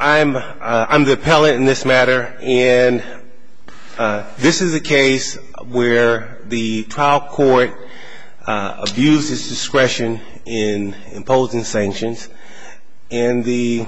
I'm the appellant in this matter, and this is a case where the trial court abused its discretion in imposing sanctions, and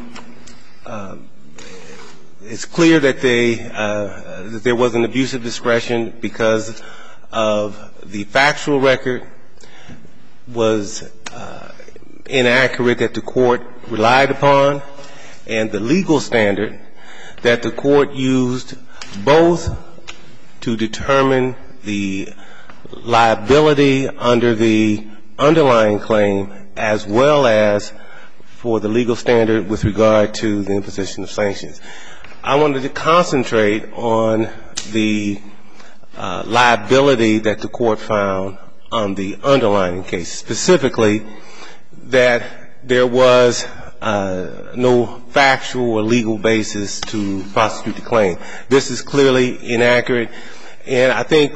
it's clear that there was an abuse of discretion because of the factual record was inaccurate that the court relied upon, and the legal standard that the court used both to determine the liability under the underlying claim as well as for the legal standard with regard to the imposition of sanctions. I wanted to concentrate on the liability that the court found on the underlying case, specifically that there was no factual or legal basis to prosecute the claim. This is clearly inaccurate, and I think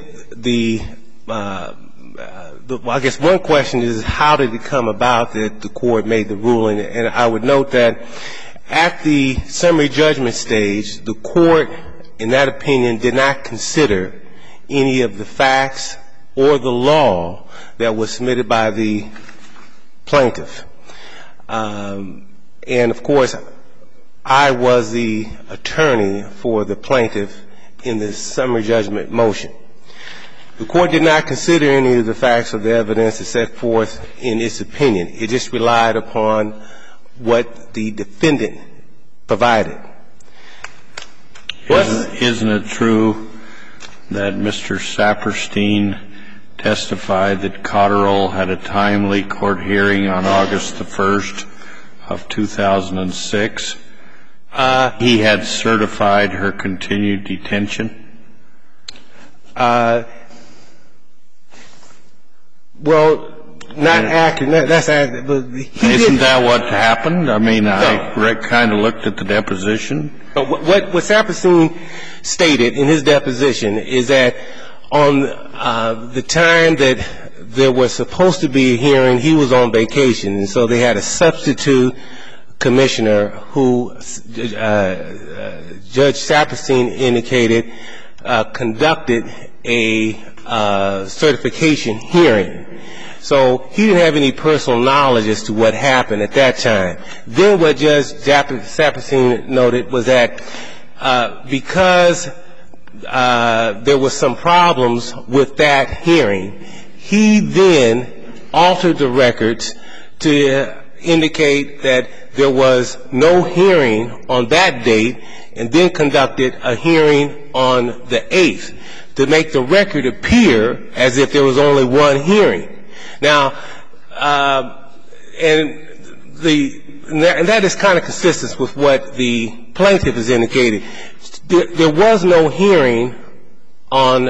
I guess one question is how did it come about that the court made the ruling? And I would note that at the summary judgment stage, the court, in that opinion, did not consider any of the facts or the law that was submitted by the plaintiff. And, of course, I was the attorney for the plaintiff in this summary judgment motion. The court did not consider any of the facts or the evidence that's set forth in its opinion. It just relied upon what the defendant provided. Isn't it true that Mr. Saperstein testified that Cotterill had a timely court hearing on August the 1st of 2006? He had certified her continued detention? Well, not accurate. That's accurate. Isn't that what happened? I mean, I kind of looked at the deposition. What Saperstein stated in his deposition is that on the time that there was supposed to be a hearing, he was on vacation, and so they had a substitute commissioner who Judge Saperstein indicated conducted a certification hearing. So he didn't have any personal knowledge as to what happened at that time. Then what Judge Saperstein noted was that because there were some problems with that hearing, he then altered the records to indicate that there was no hearing on that date and then conducted a hearing on the 8th to make the record appear as if there was only one hearing. Now, and that is kind of consistent with what the plaintiff has indicated. There was no hearing on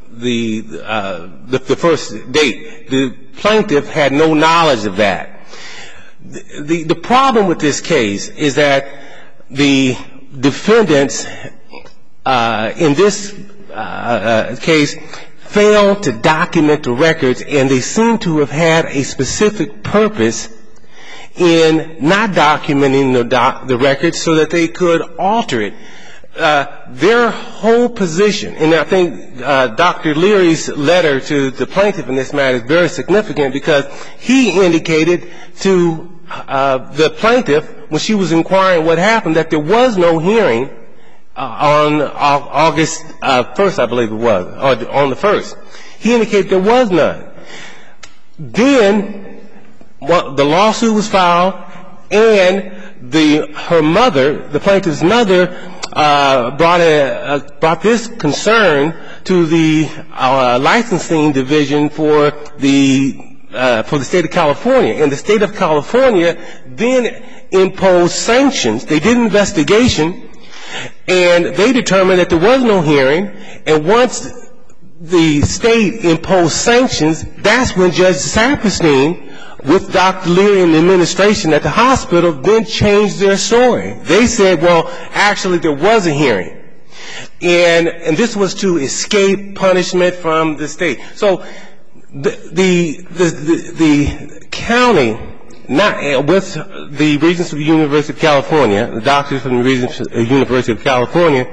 the first date. The plaintiff had no knowledge of that. The problem with this case is that the defendants in this case failed to document the records, and they seem to have had a specific purpose in not documenting the records so that they could alter it. Their whole position, and I think Dr. Leary's letter to the plaintiff in this matter is very significant because he indicated to the plaintiff when she was inquiring what happened that there was no hearing on August 1st, I believe it was, or on the 1st. He indicated there was none. Then the lawsuit was filed, and her mother, the plaintiff's mother, brought this concern to the licensing division for the state of California. And the state of California then imposed sanctions. They did an investigation, and they determined that there was no hearing. And once the state imposed sanctions, that's when Judge Saperstein, with Dr. Leary and the administration at the hospital, then changed their story. They said, well, actually there was a hearing. And this was to escape punishment from the state. So the county with the Regents of the University of California, the doctors from the Regents of the University of California,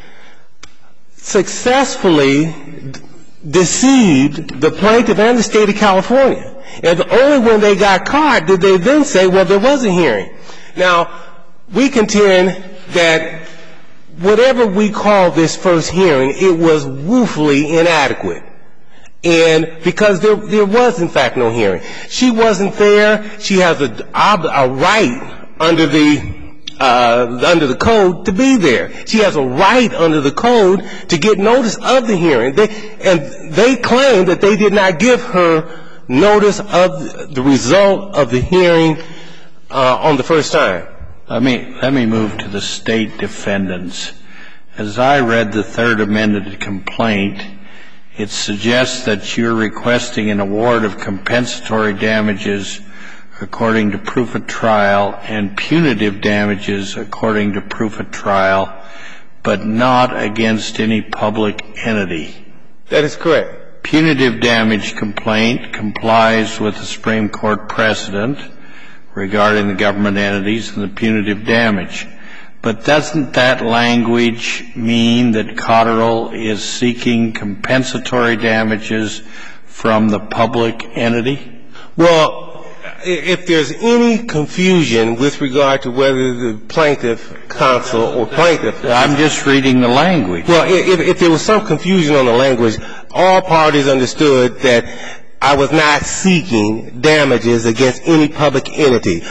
successfully deceived the plaintiff and the state of California. And only when they got caught did they then say, well, there was a hearing. Now, we contend that whatever we call this first hearing, it was woefully inadequate. And because there was, in fact, no hearing. She wasn't there. She has a right under the code to be there. She has a right under the code to get notice of the hearing. And they claim that they did not give her notice of the result of the hearing on the first time. Let me move to the state defendants. As I read the third amended complaint, it suggests that you're requesting an award of compensatory damages according to proof of trial and punitive damages according to proof of trial, but not against any public entity. That is correct. Punitive damage complaint complies with the Supreme Court precedent regarding the government entities and the punitive damage. But doesn't that language mean that Cotterill is seeking compensatory damages from the public entity? Well, if there's any confusion with regard to whether the plaintiff, counsel, or plaintiff... I'm just reading the language. Well, if there was some confusion on the language, all parties understood that I was not seeking damages against any public entity.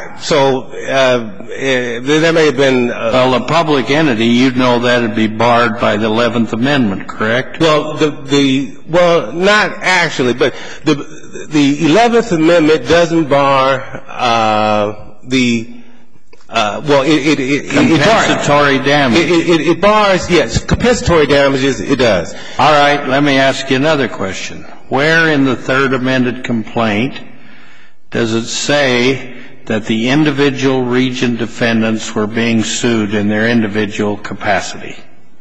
There may have been... Well, a public entity, you'd know that would be barred by the 11th Amendment, correct? Well, well, not actually, but the 11th Amendment doesn't bar compensatory damages. It bars, yes, compensatory damages, it does. All right, let me ask you another question. Where in the third amended complaint does it say that the individual region defendants were being sued in their individual capacity?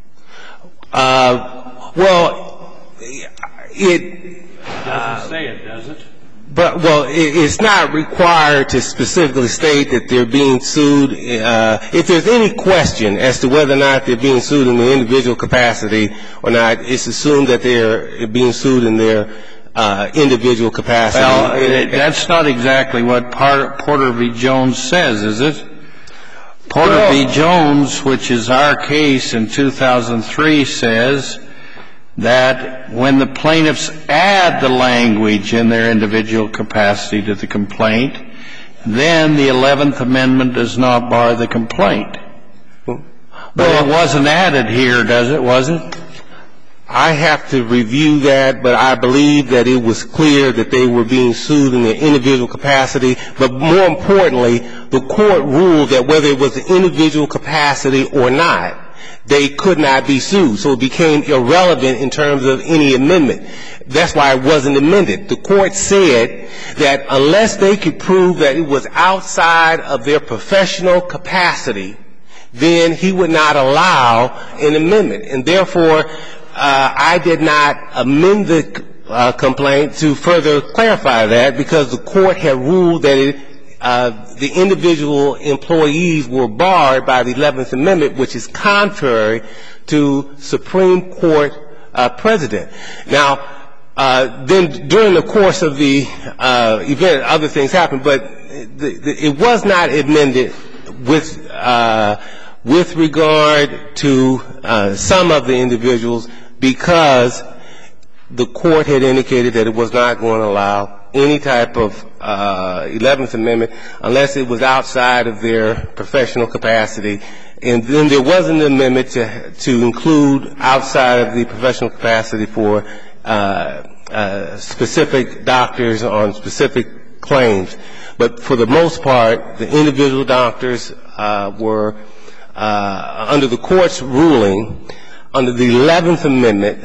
Well, it doesn't say it, does it? But, well, it's not required to specifically state that they're being sued. If there's any question as to whether or not they're being sued in their individual capacity or not, it's assumed that they're being sued in their individual capacity. Well, that's not exactly what Porter v. Jones says, is it? Porter v. Jones, which is our case in 2003, says that when the plaintiffs add the language in their individual capacity to the complaint, then the 11th Amendment does not bar the complaint. But it wasn't added here, does it? Was it? I have to review that, but I believe that it was clear that they were being sued in their individual capacity. But more importantly, the court ruled that whether it was an individual capacity or not, they could not be sued. So it became irrelevant in terms of any amendment. That's why it wasn't amended. The court said that unless they could prove that it was outside of their professional capacity, then he would not allow an amendment. And therefore, I did not amend the complaint to further clarify that because the court had ruled that the individual employees were barred by the 11th Amendment, which is contrary to Supreme Court precedent. Now, then during the course of the event, other things happened, but it was not amended with regard to some of the individuals because the court had indicated that it was not going to allow any type of 11th Amendment unless it was outside of their professional capacity. And then there was an amendment to include outside of the professional capacity for specific doctors on specific claims. But for the most part, the individual doctors were, under the court's ruling, under the 11th Amendment,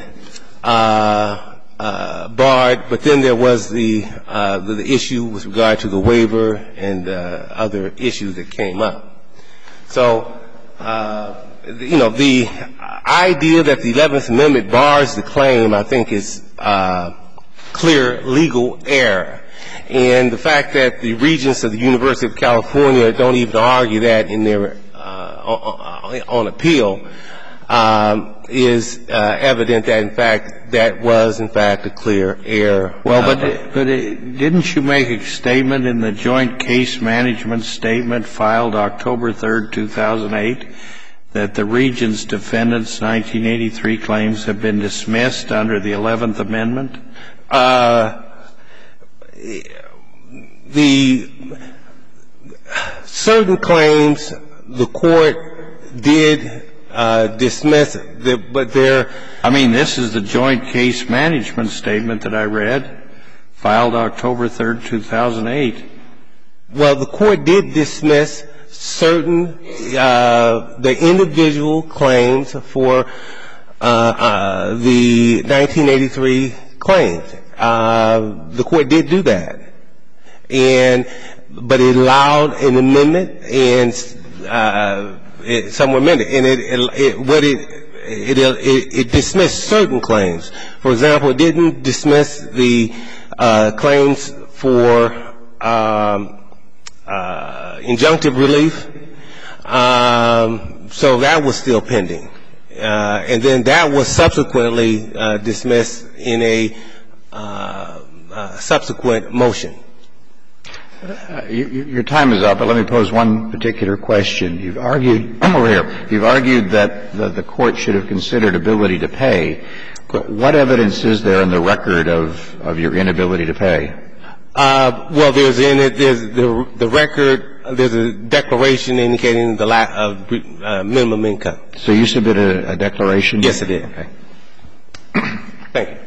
barred, but then there was the issue with regard to the waiver and other issues that came up. So, you know, the idea that the 11th Amendment bars the claim, I think, is clear legal error. And the fact that the regents of the University of California don't even argue that in their on appeal is evident that, in fact, that was, in fact, a clear error. Well, but didn't you make a statement in the joint case management statement filed October 3rd, 2008, that the Regents' defendants' 1983 claims have been dismissed under the 11th Amendment? The certain claims the Court did dismiss, but there — I mean, this is the joint case management statement that I read, filed October 3rd, 2008. Well, the Court did dismiss certain the individual claims for the 1983 claims. The Court did do that, but it allowed an amendment, and some were amended, and it dismissed certain claims. For example, it didn't dismiss the claims for injunctive relief, so that was still pending. And then that was subsequently dismissed in a subsequent motion. Your time is up, but let me pose one particular question. You've argued that the Court should have considered ability to pay. What evidence is there in the record of your inability to pay? Well, there's the record. There's a declaration indicating the lack of minimum income. So you submitted a declaration? Yes, I did. Okay. Thank you.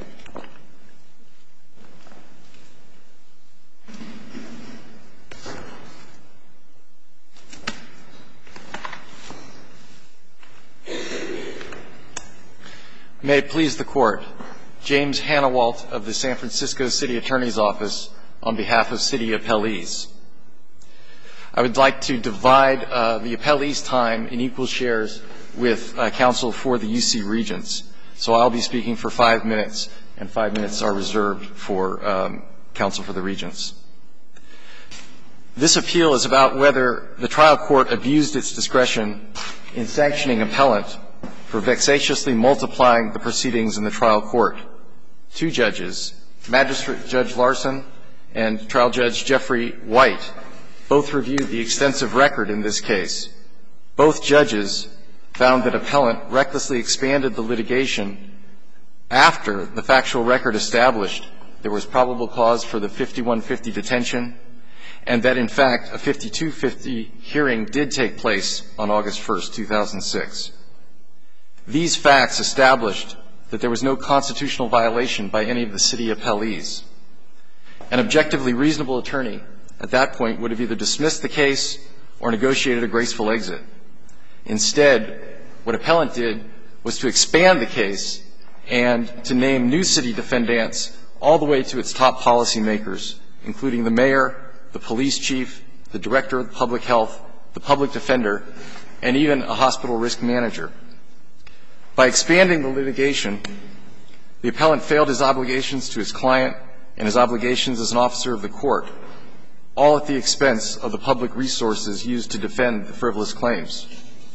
May it please the Court. James Hanawalt of the San Francisco City Attorney's Office on behalf of City Appellees. I would like to divide the appellees' time in equal shares with counsel for the UC Regents. So I'll be speaking for 5 minutes, and 5 minutes are reserved for counsel for the Regents. This appeal is about whether the trial court abused its discretion in sanctioning appellant for vexatiously multiplying the proceedings in the trial court. Two judges, Magistrate Judge Larson and Trial Judge Jeffrey White, both reviewed the extensive record in this case. Both judges found that appellant recklessly expanded the litigation after the factual record established there was probable cause for the 5150 detention, and that, in fact, a 5250 hearing did take place on August 1st, 2006. These facts established that there was no constitutional violation by any of the city appellees. An objectively reasonable attorney at that point would have either dismissed the case or negotiated a graceful exit. Instead, what appellant did was to expand the case and to name new city defendants all the way to its top policymakers, including the mayor, the police chief, the director of public health, the public defender, and even a hospital risk manager. By expanding the litigation, the appellant failed his obligations to his client and his obligations as an officer of the court, all at the expense of the public resources used to defend the frivolous claims.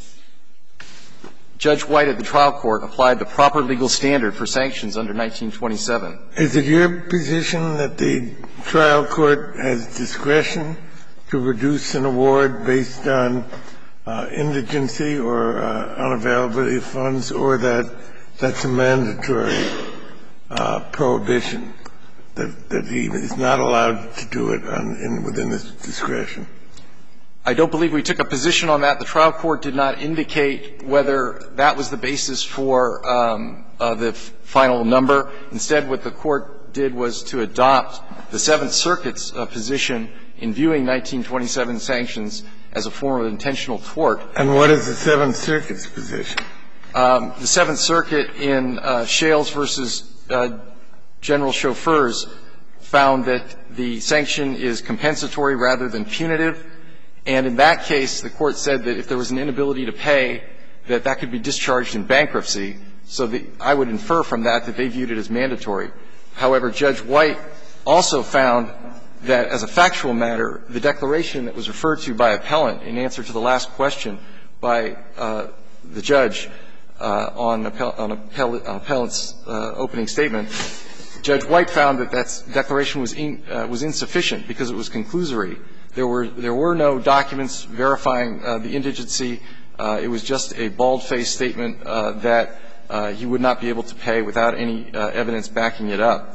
Judge White at the trial court applied the proper legal standard for sanctions under 1927. Is it your position that the trial court has discretion to reduce an award based on indigency or unavailability of funds, or that that's a mandatory prohibition, that he is not allowed to do it within his discretion? I don't believe we took a position on that. The trial court did not indicate whether that was the basis for the final number. Instead, what the court did was to adopt the Seventh Circuit's position in viewing 1927 sanctions as a form of intentional tort. And what is the Seventh Circuit's position? The Seventh Circuit in Shales v. General Chauffeurs found that the sanction is compensatory rather than punitive. And in that case, the Court said that if there was an inability to pay, that that could be discharged in bankruptcy. So I would infer from that that they viewed it as mandatory. However, Judge White also found that as a factual matter, the declaration that was referred to by appellant in answer to the last question by the judge on appellant's opening statement, Judge White found that that declaration was insufficient because it was conclusory. There were no documents verifying the indigency. It was just a bald-faced statement that he would not be able to pay without any evidence backing it up.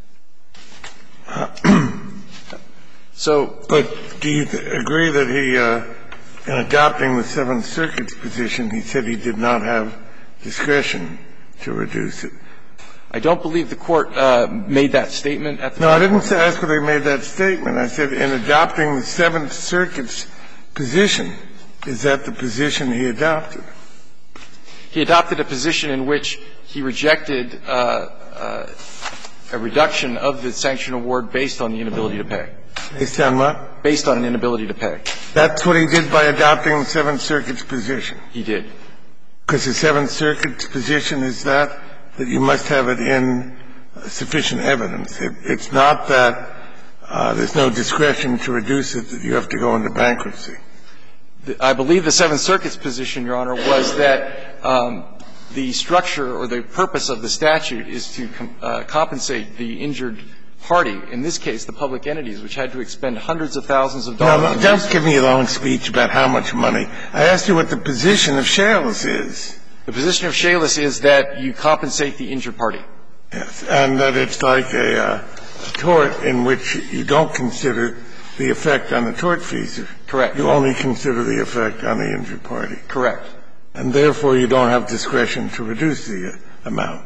But do you agree that he, in adopting the Seventh Circuit's position, he said he did not have discretion to reduce it? I don't believe the Court made that statement at the time. No, I didn't ask whether he made that statement. I said in adopting the Seventh Circuit's position, is that the position he adopted? He adopted a position in which he rejected a reduction of the sanction award based on the inability to pay. Based on what? Based on an inability to pay. That's what he did by adopting the Seventh Circuit's position? He did. Because the Seventh Circuit's position is that you must have it in sufficient evidence. It's not that there's no discretion to reduce it, that you have to go into bankruptcy. I believe the Seventh Circuit's position, Your Honor, was that the structure or the purpose of the statute is to compensate the injured party, in this case the public entities, which had to expend hundreds of thousands of dollars. No, don't give me a long speech about how much money. I asked you what the position of Shales is. The position of Shales is that you compensate the injured party. Yes, and that it's like a tort in which you don't consider the effect on the tortfeasor. Correct. You only consider the effect on the injured party. Correct. And therefore, you don't have discretion to reduce the amount.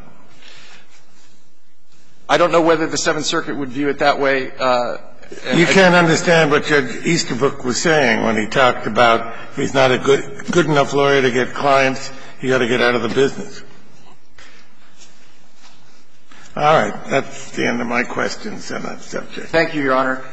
I don't know whether the Seventh Circuit would view it that way. You can't understand what Judge Easterbrook was saying when he talked about if he's not a good enough lawyer to get clients, he ought to get out of the business. All right. That's the end of my questions on that subject. Thank you, Your Honor.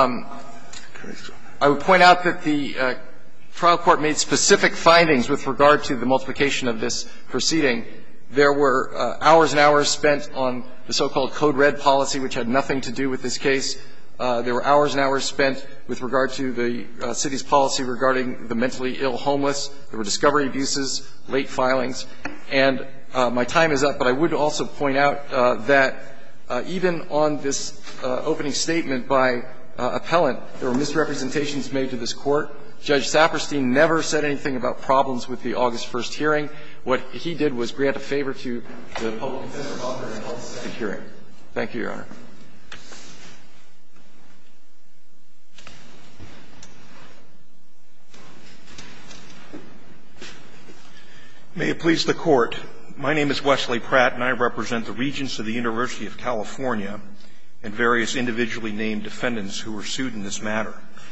I would point out that the trial court made specific findings with regard to the multiplication of this proceeding. There were hours and hours spent on the so-called Code Red policy, which had nothing to do with this case. There were hours and hours spent with regard to the city's policy regarding the mentally ill homeless. There were discovery abuses, late filings. And my time is up, but I would also point out that even on this opening statement by appellant, there were misrepresentations made to this Court. Judge Saperstein never said anything about problems with the August 1st hearing. What he did was grant a favor to the public defender author and held the second hearing. Thank you, Your Honor. May it please the Court. My name is Wesley Pratt, and I represent the Regents of the University of California and various individually named defendants who were sued in this matter.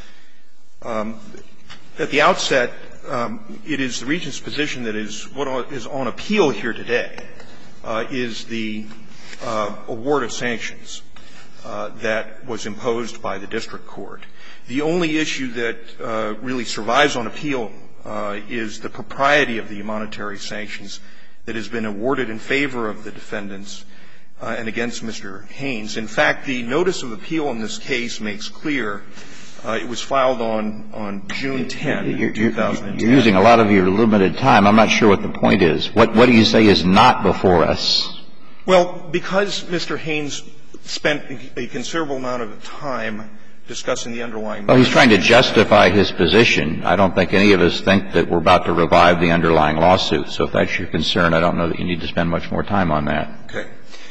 At the outset, it is the Regents' position that what is on appeal here today is the award of sanctions that was imposed by the district court. The only issue that really survives on appeal is the propriety of the monetary sanctions that has been awarded in favor of the defendants and against Mr. Haynes. In fact, the notice of appeal in this case makes clear it was filed on June 10, 2010. You're using a lot of your limited time. I'm not sure what the point is. What do you say is not before us? Well, because Mr. Haynes spent a considerable amount of time discussing the underlying matter. Well, he's trying to justify his position. I don't think any of us think that we're about to revive the underlying lawsuit. So if that's your concern, I don't know that you need to spend much more time on that. Okay.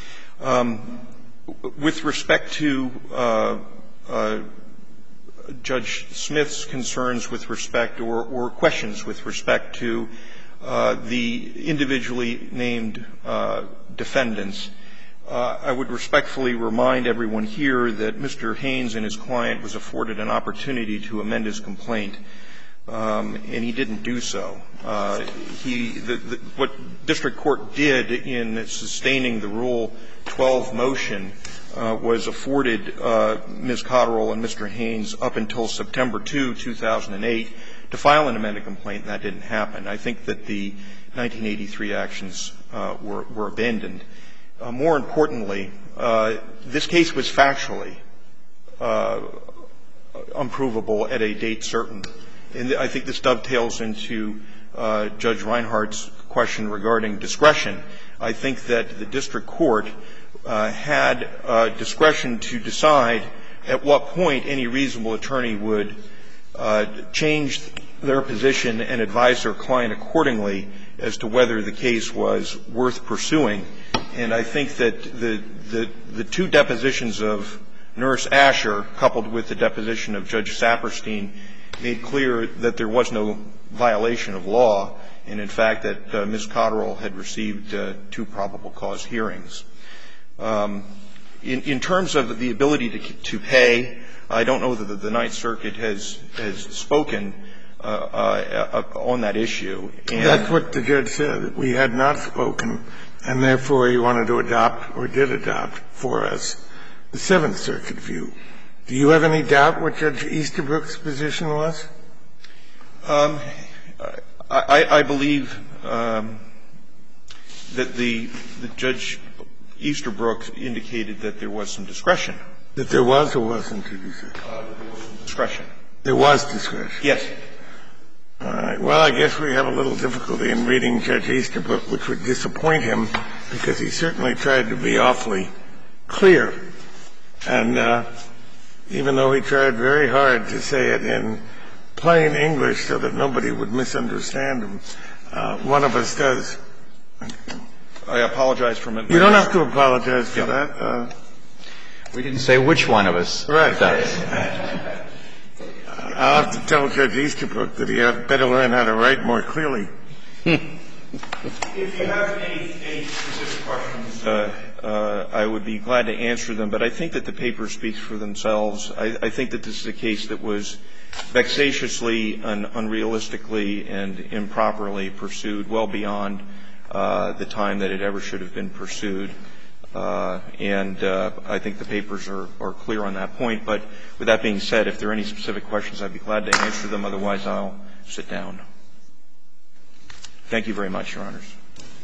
With respect to Judge Smith's concerns with respect or questions with respect to the individually named defendants, I would respectfully remind everyone here that Mr. Haynes and his client was afforded an opportunity to amend his complaint, and he didn't do so. What district court did in sustaining the Rule 12 motion was afforded Ms. Cotterill and Mr. Haynes up until September 2, 2008, to file an amended complaint, and that didn't happen. I think that the 1983 actions were abandoned. More importantly, this case was factually unprovable at a date certain. And I think this dovetails into Judge Reinhardt's question regarding discretion. I think that the district court had discretion to decide at what point any reasonable attorney would change their position and advise their client accordingly as to whether the case was worth pursuing. And I think that the two depositions of Nurse Asher, coupled with the deposition of Judge Saperstein, made clear that there was no violation of law, and in fact that Ms. Cotterill had received 2 probable cause hearings. In terms of the ability to pay, I don't know that the Ninth Circuit has spoken on that issue. And that's what the judge said. We had not spoken, and therefore he wanted to adopt or did adopt for us the Seventh Circuit view. Do you have any doubt what Judge Easterbrook's position was? I believe that the Judge Easterbrook indicated that there was some discretion. That there was or wasn't, did you say? That there was some discretion. There was discretion? Yes. All right. Well, I guess we have a little difficulty in reading Judge Easterbrook, which would disappoint him, because he certainly tried to be awfully clear. And even though he tried very hard to say it in plain English so that nobody would misunderstand him, one of us does. I apologize for my mistake. You don't have to apologize for that. We didn't say which one of us does. Right. I'll have to tell Judge Easterbrook that he had better learn how to write more clearly. If you have any specific questions, I would be glad to answer them. But I think that the paper speaks for themselves. I think that this is a case that was vexatiously and unrealistically and improperly pursued well beyond the time that it ever should have been pursued. And I think the papers are clear on that point. But with that being said, if there are any specific questions, I'd be glad to answer them. Otherwise, I'll sit down. Thank you very much, Your Honors.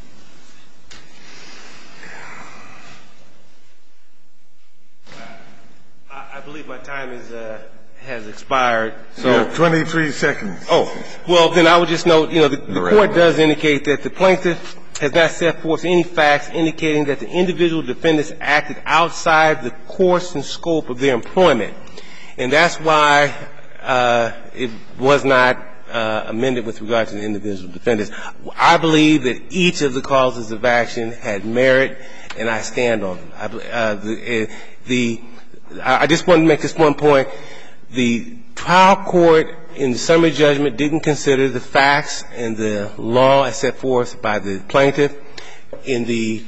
I believe my time has expired. So you have 23 seconds. Oh, well, then I would just note, the Court does indicate that the plaintiff has not set forth any facts indicating that the individual defendants acted outside the course and scope of their employment. And that's why it was not amended with regard to the individual defendants. I believe that each of the causes of action had merit, and I stand on them. I just want to make this one point. The trial court in the summary judgment didn't consider the facts and the law as set forth by the plaintiff. In the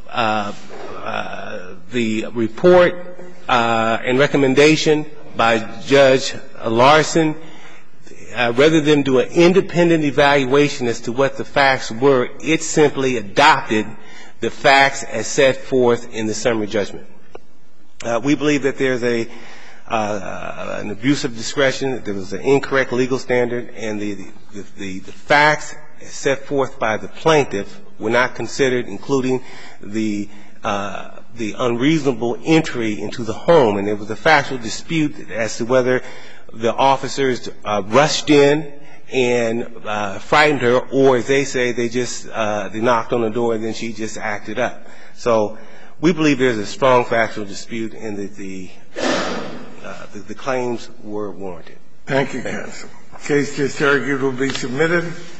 report and recommendation by Judge Larson, rather than do an independent evaluation as to what the facts were, it simply adopted the facts as set forth in the summary judgment. We believe that there's an abuse of discretion, that there was an incorrect legal standard, and the facts set forth by the plaintiff were not considered, including the unreasonable entry into the home. And there was a factual dispute as to whether the officers rushed in and frightened her, or as they say, they knocked on the door and then she just acted up. So we believe there's a strong factual dispute and that the claims were warranted. Thank you, counsel. The case just argued will be submitted.